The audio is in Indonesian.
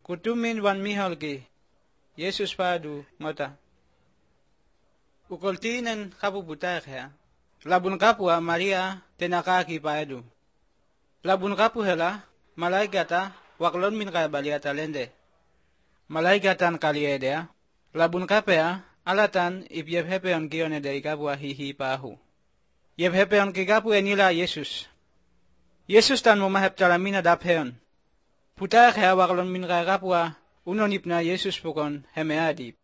Kutumin wan miholki, Yesus padu ngota. Ukoltinen kapu butak ya. Labun kapua Maria tenakaki padu. Labun kapu hela, malaikata waklon min kaya baliata lende. Malaikatan kaliedea, labun kapea, alatan ipyephepeon kione de ikapua hihi pahu. Yephepeon kikapu enila Yesus. Yesus tan momahep talamina dapheon. Putak ya waklon min kaya kapua, unonip na Yesus pukon hemeadip.